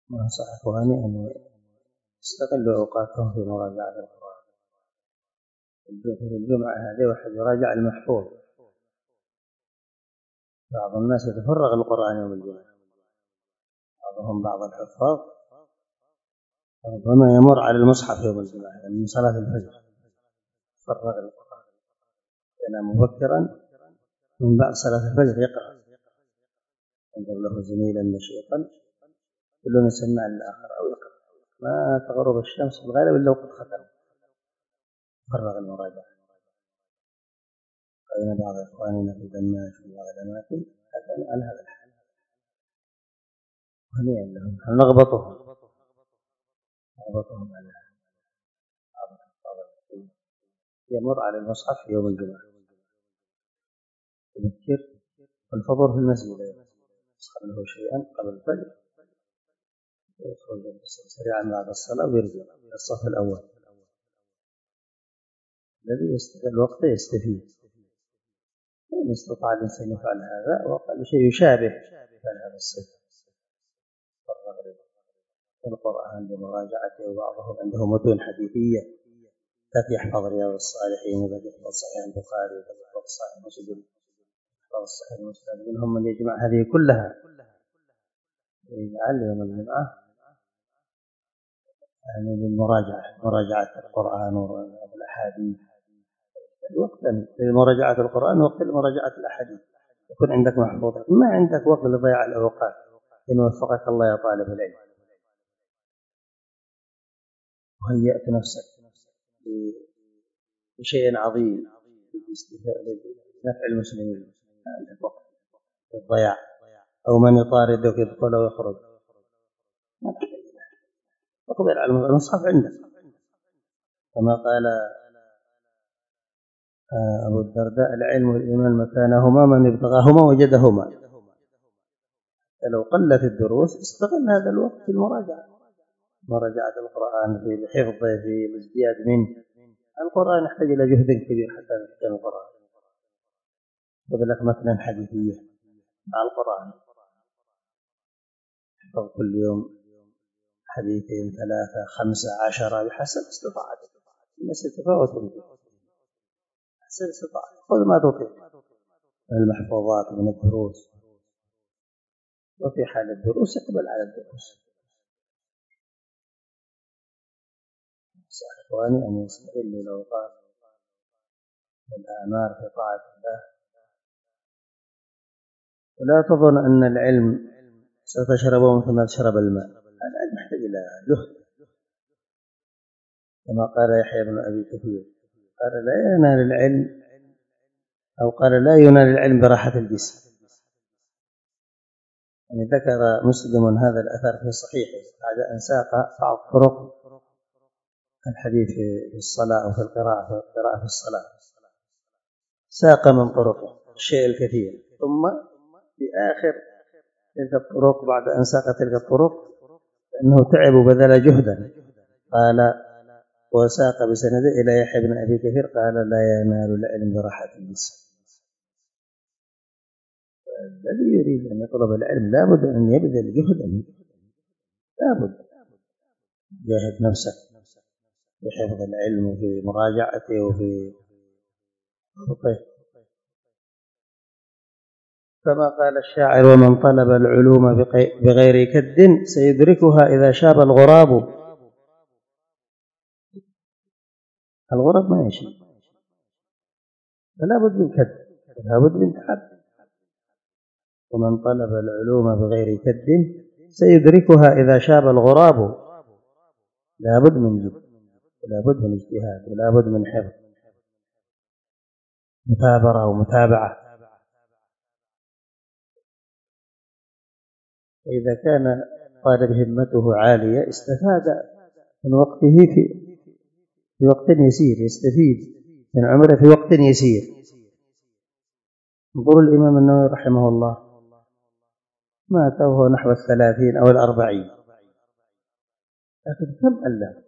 ما أنصح إخواني أن يستغلوا أوقاتهم في مراجعة القرآن. في الجمعة هذه واحد يراجع المحفوظ. بعض الناس يتفرغ القرآن يوم الجمعة، بعض الحفاظ ربما يمر على المصحف يوم الجمعة من صلاة الفجر، فرغ القرآن، ينام مبكرا من بعد صلاة الفجر يقرأ، ينظر له زميلا نشيطا كلنا سمع الآخر أو يقرأ ما تغرب الشمس في الغالب إلا وقد ختم، فرغ المراجعة. قال بعض إخواننا في دماش وبعض الأماكن على هذا الحال، هنيئا لهم، نغبطهم على يمر على المصحف في يوم الجمعة يذكر والفضل في المسجد يسخر له شيئا قبل الفجر، يخرج سريعا بعد الصلاة ويرجع إلى الصف الأول. الذي يستغل الوقت يستفيد، إن استطاع الإنسان يفعل هذا وقال شيء يشابه هذا الصف القرآن بمراجعته. وبعضهم عنده متون حديثية، ذاك يحفظ رياض الصالحين وذاك يحفظ صحيح البخاري وذاك يحفظ صحيح مسلم يحفظ صحيح مسلم، منهم من يجمع هذه كلها يجعل يوم الجمعة يعني مراجعة القرآن والأحاديث. وقت لمراجعة القرآن وقت لمراجعة الأحاديث، يكون عندك محفوظة، ما عندك وقت لضياع الأوقات. إن وفقك الله يا طالب العلم وهيأت نفسك بشيء عظيم لنفع المسلمين، ما عندك وقت للضياع أو من يطاردك يدخل ويخرج، ما تحتاج اقبل على المصحف عندك. كما قال أبو الدرداء: العلم والإيمان مكانهما من ابتغاهما وجدهما. لو قلت الدروس استغل هذا الوقت في المراجعة، مراجعة القرآن في حفظه في الازدياد منه. القرآن يحتاج إلى جهد كبير حتى تتقن القرآن. خذ لك مثلا حديثية مع القرآن، احفظ كل يوم حديثين 3 5 10 بحسب استطاعتك. الناس يتفاوت بحسب استطاعتك، خذ ما تطيق من المحفوظات من الدروس، وفي حال الدروس اقبل على الدروس. إخواني أن يستغلوا الأوقات والآمار في طاعة الله، ولا تظن أن العلم ستشربه مثل ما تشرب الماء، العلم يحتاج إلى جهد. كما قال يحيى بن أبي كثير قال لا ينال العلم، أو قال لا ينال العلم براحة الجسم. يعني ذكر مسلم هذا الأثر في صحيحه بعد أن ساق بعض طرق الحديث في الصلاة أو في القراءة في الصلاة، ساق من طرقه الشيء الكثير، ثم في آخر تلك الطرق بعد أن ساق تلك الطرق أنه تعب وبذل جهدا، قال وساق بسنده إلى يحيى بن أبي كثير قال لا ينال العلم براحة الجسم. الذي يريد أن يطلب العلم لابد أن يبذل جهدا، لابد جاهد نفسك في حفظ العلم وفي مراجعته وفي خطه. كما قال الشاعر: ومن طلب العلوم بغير كد سيدركها إذا شاب الغراب. الغراب ما يشيب، فلا بد من كد، لا بد من تعب. ومن طلب العلوم بغير كد سيدركها إذا شاب الغراب. لا بد من جد، ولا بد من اجتهاد، ولا بد من حفظ، مثابرة ومتابعة. إذا كان طالب همته عالية استفاد من وقته في وقت يسير، يستفيد من عمره في وقت يسير. انظروا الإمام النووي رحمه الله مات وهو نحو 30 أو 40، لكن كم ألف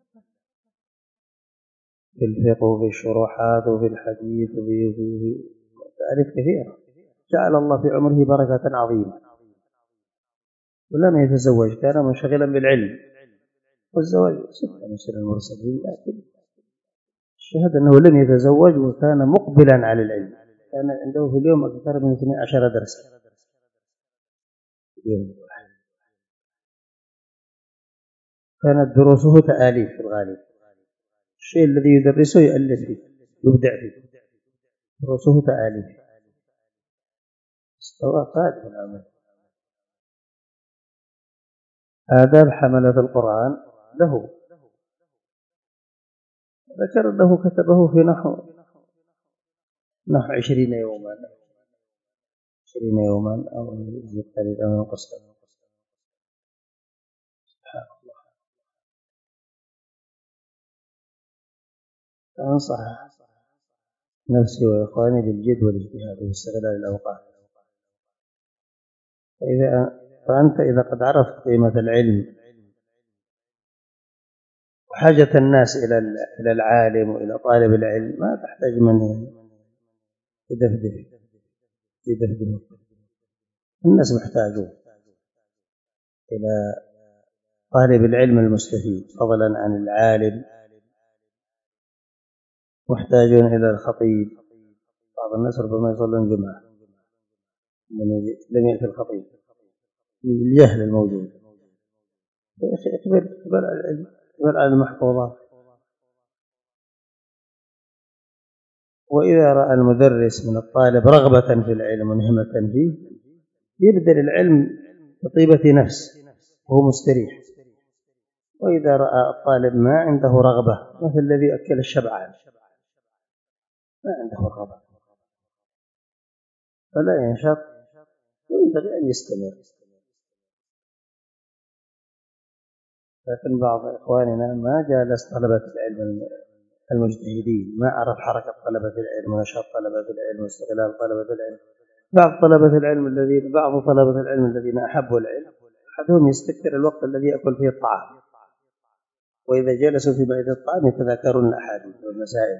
في الفقه وفي الشروحات وفي الحديث وفي تأليف كثيرة. جعل الله في عمره بركة عظيمة. ولم يتزوج، كان منشغلا بالعلم، والزواج سنة من سنن المرسلين، لكن الشهادة أنه لم يتزوج وكان مقبلا على العلم، كان عنده في اليوم أكثر من 12 درسا كانت دروسه تآليف في الغالب، الشيء الذي يدرسه يؤلف فيه، يبدع فيه، دروسه تآليف، استوى قائد العمل. آداب حملة القرآن له، ذكر له كتبه في نحو 20 يوما، 20 يوما أو يزيد قليلا أو ينقص. سبحان الله. أنصح نفسي وإخواني بالجد والاجتهاد واستغلال الأوقات. فأنت إذا قد عرفت قيمة العلم وحاجة الناس إلى العالم وإلى طالب العلم، ما تحتاج من يدفدف. الناس محتاجون إلى طالب العلم المستفيد فضلا عن العالم، محتاجون إلى الخطيب. بعض الناس ربما يصلون جمعة لم يأتي الخطيب بالجهل الموجود. يا أخي اقبل على العلم، اقبل على المحفوظات. وإذا رأى المدرس من الطالب رغبة في العلم ونهمة فيه، يبذل العلم بطيبة نفس وهو مستريح. وإذا رأى الطالب ما عنده رغبة، مثل الذي أكل الشبعان ما عنده رغبة، فلا ينشط وينبغي أن يستمر. لكن بعض إخواننا ما جالس طلبة العلم المجتهدين، ما عرف حركة طلبة العلم ونشاط طلبة العلم واستغلال طلبة العلم. بعض طلبة العلم الذين أحبوا العلم، أحدهم يستكثر الوقت الذي يأكل فيه الطعام، وإذا جلسوا في بيت الطعام يتذاكرون الأحاديث والمسائل،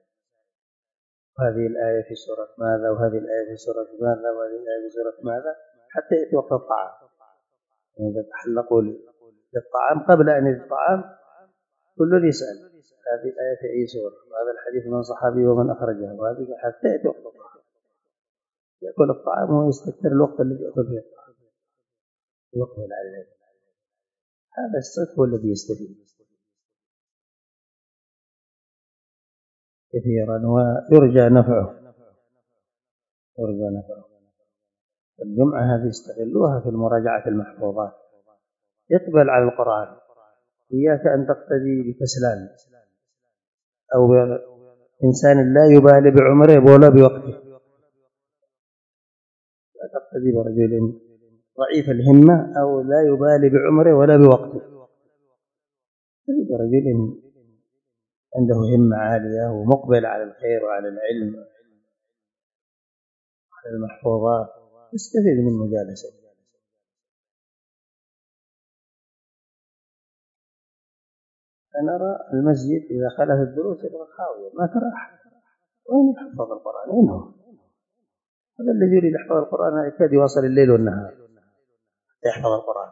هذه الآية في سورة ماذا، وهذه الآية في سورة ماذا، وهذه الآية في سورة ماذا، حتى يأتي وقت الطعام. إذا تحلقوا للطعام قبل أن يأتي الطعام كل يسأل هذه الآية في أي سورة، وهذا الحديث من صحابي ومن أخرجه، وهذه حتى يأتي وقت الطعام يأكل الطعام ويستكثر الوقت الذي يأكل فيه الطعام ويقبل على العلم. هذا الصدق هو الذي يستفيد كثيرا ويرجى نفعه. الجمعة هذه استغلوها في مراجعة المحفوظات، يقبل على القرآن. إياك أن تقتدي بكسلان أو بإنسان لا يبالي بعمره ولا بوقته، لا تقتدي برجل ضعيف الهمة أو لا يبالي بعمره ولا بوقته، تقتدي برجل عنده همة عالية ومقبل على الخير وعلى العلم وعلى المحفوظات، يستفيد من مجالسته. أنا أرى المسجد إذا خلت الدروس يبقى خاوية، ما ترى أحد. وين يحفظ القرآن؟ وين هو؟ هذا الذي يريد يحفظ القرآن يكاد يواصل الليل والنهار يحفظ القرآن.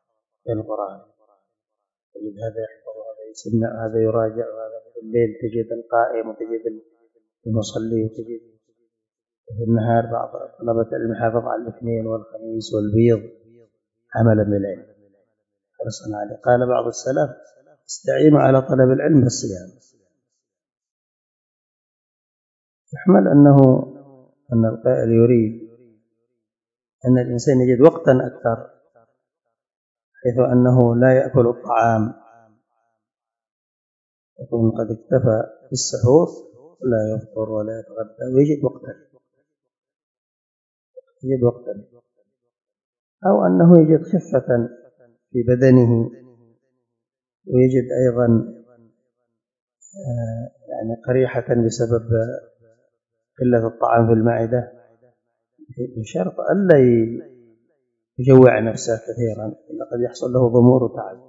تجد هذا يحفظ وهذا يسمع وهذا يراجع، وهذا في الليل تجد القائم وتجد المصلي، وتجد في النهار بعض طلبة العلم حافظ على الاثنين والخميس والبيض عملا بالعلم حرصا عليه. قال بعض السلف استعينوا على طلب العلم بالصيام. يحمل أن القائل يريد أن الإنسان يجد وقتا أكثر، حيث أنه لا يأكل الطعام، يكون قد اكتفى بالسحور لا يفطر ولا يتغدى ويجد وقتا، أو أنه يجد خفة في بدنه، ويجد أيضا يعني قريحة بسبب قلة الطعام في المعدة، بشرط ألا يجوع نفسه كثيرا، لقد يحصل له ضمور وتعب.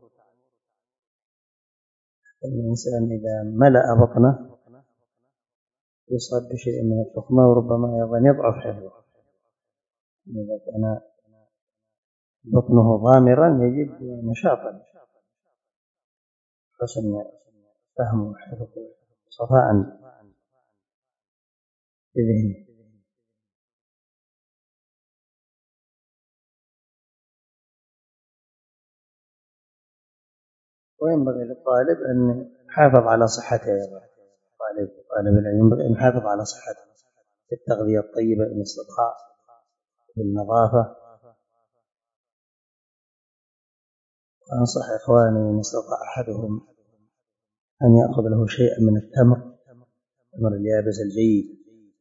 الإنسان إذا ملأ بطنه يصاب بشيء من الفخمة، وربما أيضا يضعف حفظه. إذا كان بطنه ضامرا يجد نشاطا، حسن فهم وحفظ صفاء في ذهنه. وينبغي للطالب أن يحافظ على صحته أيضا. طالب العلم ينبغي أن يحافظ على صحته بالتغذية الطيبة إن استطاع، بالنظافة. وأنصح إخواني إن استطاع أحدهم أن يأخذ له شيئا من التمر اليابس الجيد،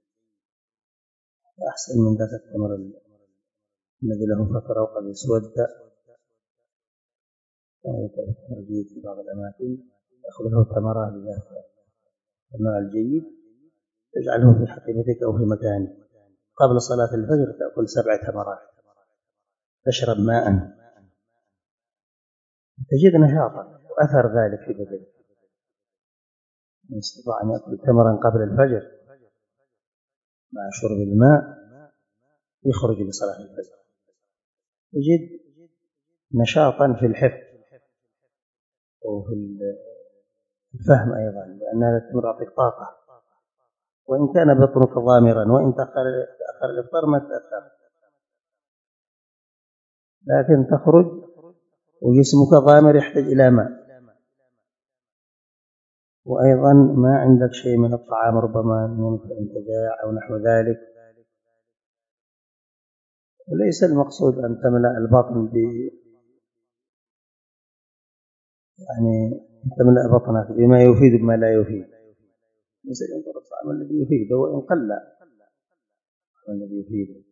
أحسن من ذاك التمر الذي له فترة وقد اسود. التمر جيد في بعض الأماكن، يأخذ له تمرات ذات النوع الجيد، تجعله في حقيبتك أو في مكانك. قبل صلاة الفجر تأكل 7 تمرات، تشرب ماء، تجد نشاطا وأثر ذلك في بدنك. من استطاع أن يأكل تمرا قبل الفجر مع شرب الماء يخرج لصلاة الفجر، يجد نشاطا في الحفظ وفي الفهم أيضا، لأنها تعطيك طاقة. وإن كان بطنك ضامرا، وإن تأخر الإفطار ما تأخر، لكن تخرج وجسمك ضامر يحتاج إلى ماء، وأيضا ما عندك شيء من الطعام، ربما أنت جائع أو نحو ذلك. وليس المقصود أن تملأ البطن يعني تملأ بطنك بما يفيد بما لا يفيد. ليس ينظر الطعام الذي يفيد، وإن قل الذي يفيد.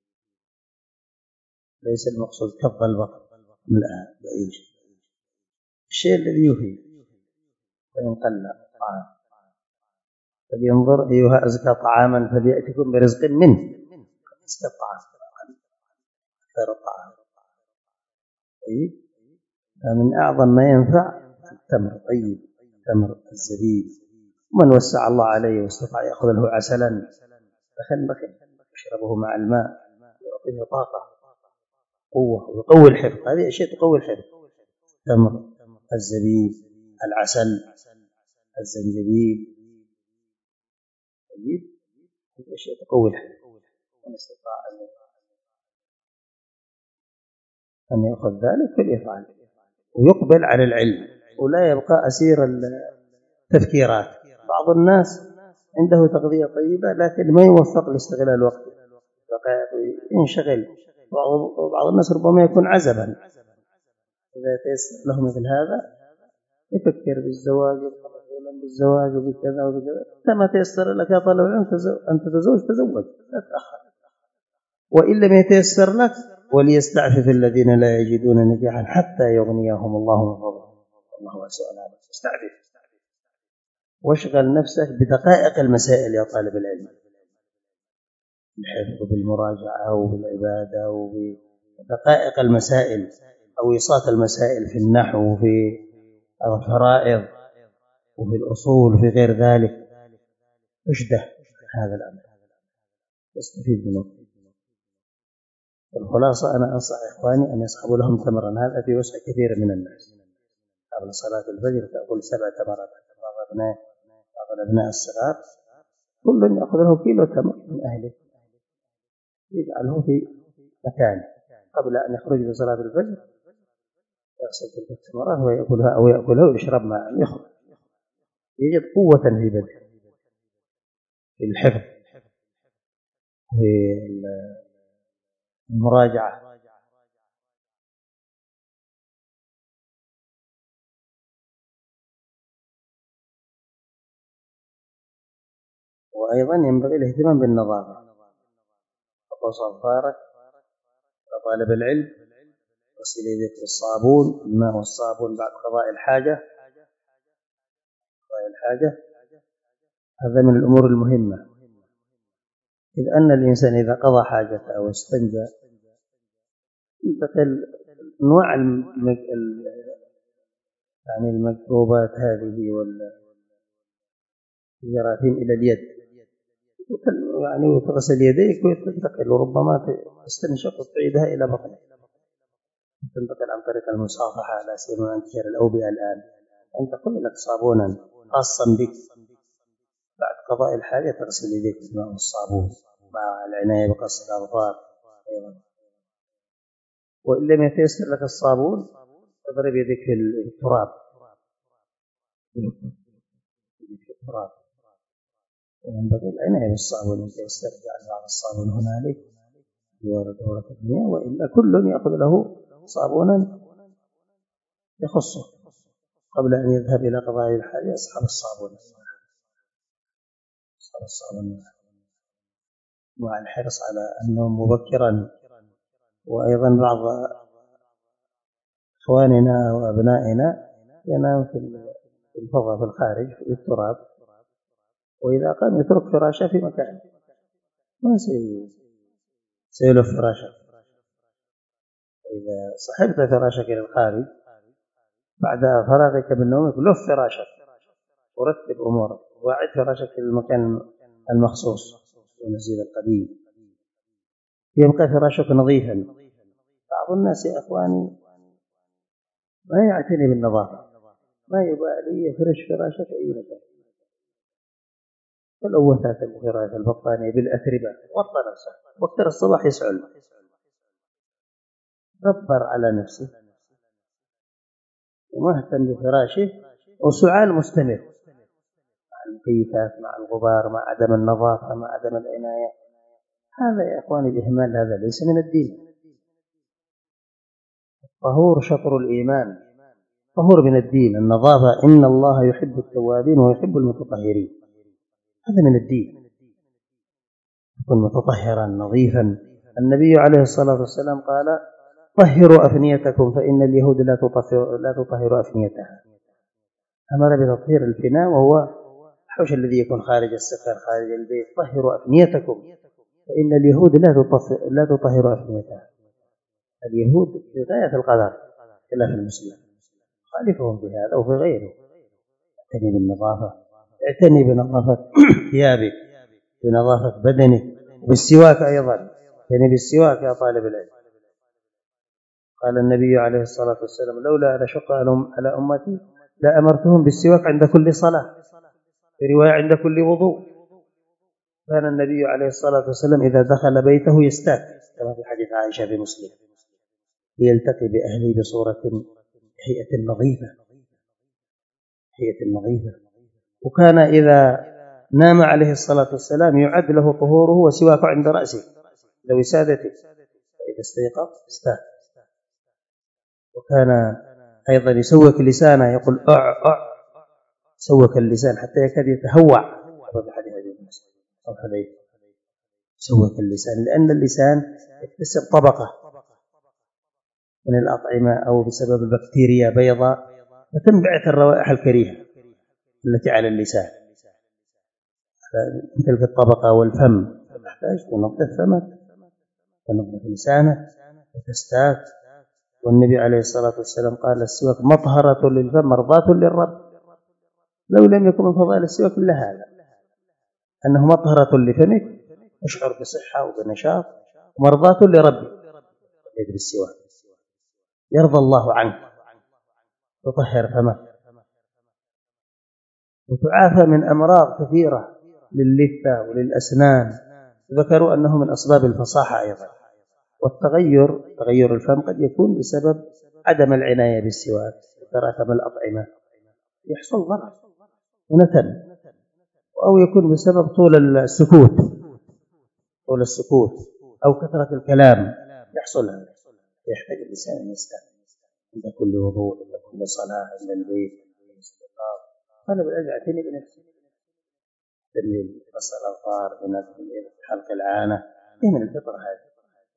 ليس المقصود كف البطن ملأها بأي شيء، الشيء الذي يفيد وإن قل الطعام. فلينظر أيها أزكى طعاما فليأتكم برزق منه. أزكى الطعام خير الطعام. طيب، من أعظم ما ينفع التمر طيب، تمر الزبيب. ومن وسع الله عليه واستطاع يأخذ له عسلا بخن يشربه مع الماء، يعطيه طاقة قوة ويقوي الحفظ. هذه أشياء تقوي الحفظ: تمر، الزبيب، العسل، الزنجبيل. طيب، هذه أشياء تقوي الحفظ. من استطاع أن يأخذ ذلك فليفعل ويقبل على العلم، ولا يبقى أسير التفكيرات. بعض الناس عنده تغذية طيبة لكن ما يوفق لاستغلال وقته، ينشغل. وبعض الناس ربما يكون عزبا، إذا تيسر له مثل هذا يفكر بالزواج بالزواج وبكذا وبكذا. كما تيسر لك يا طالب العلم أن تتزوج، لا تأخر. وإن لم يتيسر لك وليستعفف الذين لا يجدون نكاحا حتى يغنيهم الله من فضله، الله واسع عليم. استعفف واشغل نفسك بدقائق المسائل يا طالب العلم، بالحفظ وبالمراجعة وبالعبادة وبدقائق المسائل، أويصات المسائل في النحو وفي الفرائض وفي الأصول وفي غير ذلك. اجده هذا الأمر تستفيد منه. الخلاصة أنا أنصح إخواني أن يصحبوا لهم تمرا، هذا في وسع كثير من الناس. قبل صلاة الفجر تأكل 7 تمرات. بعض الأبناء الصغار كل يأخذ له كيلو تمر من أهله، يجعله في مكانه قبل أن يخرج لصلاة الفجر، يغسل تلك التمرات ويأكلها أو يأكلها ويشرب ماء يخرج، يجد قوة في بدنه، في الحفظ، في المراجعة. وأيضا ينبغي الاهتمام بالنظافة. تقص أظفارك كطالب العلم، غسل يديك بالصابون، الماء والصابون بعد قضاء الحاجة. هذا من الأمور المهمة، إذ أن الإنسان إذا قضى حاجته أو استنجى ينتقل أنواع يعني الميكروبات هذه والجراثيم إلى اليد، يعني وتغسل يديك وتنتقل، وربما تستنشق وتعيدها إلى بطنك. تنتقل عن طريق المصافحة، لا سيما انتشار الأوبئة الآن، أن تقول لك صابونا خاصا بك، بعد قضاء الحاجة تغسل يديك بالماء والصابون مع العناية بقص الأظفار أيضا. وإن لم يتيسر لك الصابون تضرب يدك في التراب، وينبغي العناية بالصابون، أنت يسترجع بعض الصابون هنالك دورة المياه، وإلا كل يأخذ له صابونا يخصه قبل أن يذهب إلى قضاء الحاجة. يسحب الصابون مع الحرص على النوم مبكرا. وأيضا بعض إخواننا وأبنائنا ينام في الفضاء في الخارج في التراب، وإذا قام يترك فراشه في مكان ما سيلف فراشه. إذا صحبت فراشك إلى الخارج بعد فراغك من نومك لف فراشك ورتب أمورك وأعد فراشك في المكان المخصوص ونزيل القديم، يبقى فراشك نظيفا. بعض الناس يا أخواني ما يعتني بالنظافة، ما يبالي يفرش فراشك أي مكان، فلو وثات الفراش البطانية بالأتربة وطى نفسه وقت الصباح يسعل، غبر على نفسه ومهتم بفراشه، وسعال مستمر مع المكيفات مع الغبار مع عدم النظافة مع عدم العناية. هذا يا أخواني الإهمال، هذا ليس من الدين. الطهور شطر الإيمان، طهور من الدين النظافة، إن الله يحب التوابين ويحب المتطهرين، هذا من الدين. يكون متطهرا نظيفا. النبي عليه الصلاة والسلام قال طهروا أفنيتكم فإن اليهود لا تطهر أفنيتها. أمر بتطهير الفناء وهو الحوش الذي يكون خارج السفر خارج البيت. طهروا أفنيتكم فإن اليهود لا تطهر أفنيتها. اليهود في غاية القدر خلاف المسلم، خالفهم في هذا وفي غيره. اعتني بالنظافة، اعتني بنظافة ثيابك، بنظافة بدنك، بالسواك أيضا، اعتني بالسواك يا طالب العلم. قال النبي عليه الصلاة والسلام لولا أن أشق على أمتي لأمرتهم بالسواك عند كل صلاة، في رواية عند كل وضوء. كان النبي عليه الصلاة والسلام إذا دخل بيته يستاك كما في حديث عائشة في مسلم، ليلتقي بأهله بصورة هيئة نظيفة. وكان إذا نام عليه الصلاة والسلام يعد له طهوره وسواك عند رأسه لو سادته، فإذا استيقظ استاك. وكان أيضا يسوك لسانه، يقول سوك اللسان حتى يكاد يتهوع في حديث سوك اللسان، لأن اللسان يكتسب طبقة من الأطعمة أو بسبب البكتيريا بيضاء فتنبعث الروائح الكريهة التي على اللسان، تلك الطبقة. والفم تحتاج تنظف فمك، تنظف لسانك وتستاك. والنبي عليه الصلاة والسلام قال السواك مطهرة للفم مرضاة للرب. لو لم يكن من فضائل السواك إلا هذا، أنه مطهرة لفمك، تشعر بصحة وبنشاط، ومرضاة لربك. يدري السواك يرضى الله عنك، تطهر فمك وتعافى من أمراض كثيرة للثة وللأسنان. ذكروا أنه من أسباب الفصاحة أيضا. تغير الفم قد يكون بسبب عدم العناية بالسواك، تراكم الأطعمة يحصل ضرر ونتن، أو يكون بسبب طول السكوت أو كثرة الكلام يحصل هذا. يحتاج الإنسان أن يستعمل عند كل وضوء، عند كل صلاة، عند البيت، عند الاستيقاظ. أنا بالأجل أعتني بنفسي، تنميل قص الأظفار، حلق العانة، من الفطرة هذه.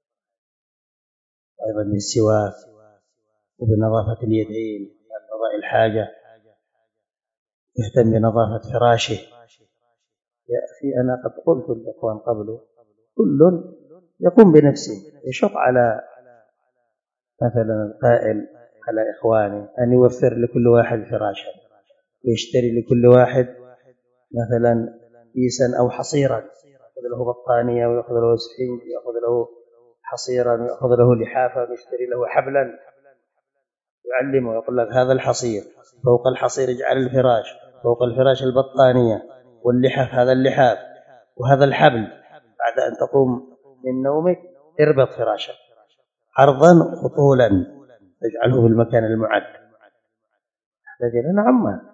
أيضا بالسواك وبنظافة اليدين بعد قضاء الحاجة، يهتم بنظافة فراشه. يا أخي أنا قد قلت للإخوان قبله كل يقوم بنفسه، يشق على مثلا القائل على إخوانه أن يوفر لكل واحد فراشا، ويشتري لكل واحد مثلا كيسا أو حصيرا، يأخذ له بطانية ويأخذ له سفنج ويأخذ له حصيرا ويأخذ له لحافة ويشتري له حبلا يعلمه ويقول لك هذا الحصير، فوق الحصير اجعل الفراش، فوق الفراش البطانية واللحاف، هذا اللحاف وهذا الحبل. بعد أن تقوم من نومك اربط فراشك عرضا وطولا تجعله في المكان المعد. يحتاج إلى نعم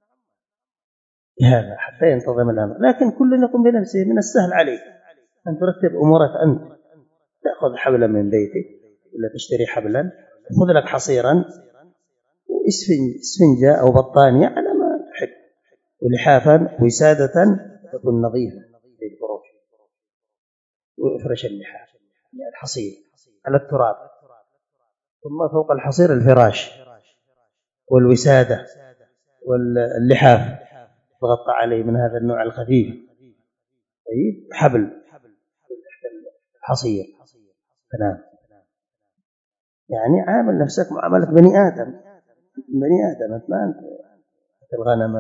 هذا حتى ينتظم الأمر، لكن كل يقوم بنفسه. من السهل عليك أن ترتب أمورك أنت، تأخذ حبلا من بيتك ولا تشتري حبلا، خذ لك حصيرا وإسفنجة أو بطانية على ما تحب، ولحافا وسادة تكون نظيفة للفروش، وافرش اللحاف الحصير على التراب، ثم فوق الحصير الفراش والوسادة واللحاف تغطى عليه من هذا النوع الخفيف، طيب حبل حصير. تمام، يعني عامل نفسك معاملة بني آدم، ما أنت الغنم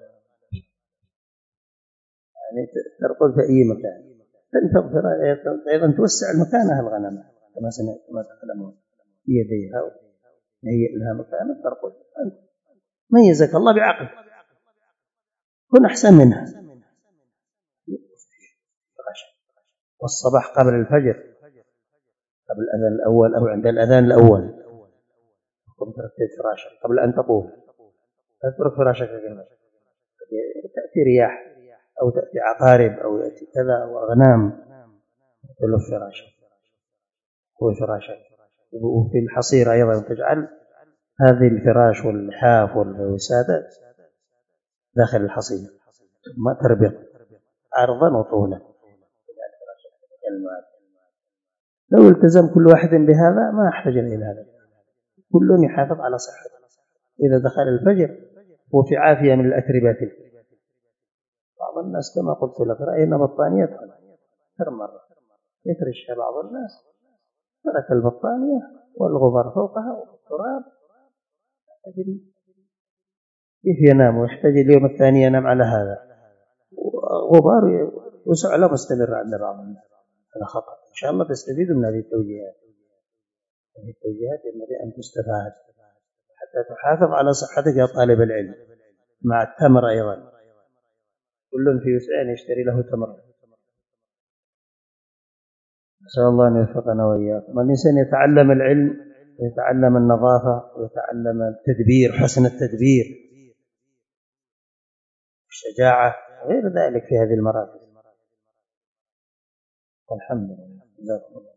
يعني ترقد في أي مكان، تنتظر أيضا توسع المكان الغنم كما تعلمون بيديها وهيئ لها مكان ترقد. ميزك الله بعقل، كن أحسن منها. والصباح قبل الفجر، قبل الأذان الأول أو عند الأذان الأول قم ترتب فراشك قبل أن تقوم، تترك فراشك كذا، تأتي رياح أو تأتي عقارب أو يأتي كذا وأغنام، تلف فراشك وفي الحصير أيضا تجعل هذه الفراش واللحاف والوسادة داخل الحصير، ثم تربط عرضا وطولا. لو التزم كل واحد بهذا ما احتاج إلى هذا، كل يحافظ على صحته. إذا دخل الفجر هو في عافية من الأتربة. بعض الناس كما قلت لك رأينا بطانية أكثر مرة يفرشها بعض الناس، ترك البطانية والغبار فوقها والتراب، كيف ينام ويحتاج اليوم الثاني ينام على هذا غبار وسعلة مستمرة عند بعض الناس. هذا خطأ. إن شاء الله تستفيدوا من هذه التوجيهات. هذه التوجيهات ينبغي أن تستفاد حتى تحافظ على صحتك يا طالب العلم، مع التمر أيضا، كل في وسع يشتري له تمر. نسأل الله أن يوفقنا وإياكم. الإنسان يتعلم العلم ويتعلم النظافة ويتعلم التدبير، حسن التدبير، الشجاعة غير ذلك في هذه المراكز. والحمد لله.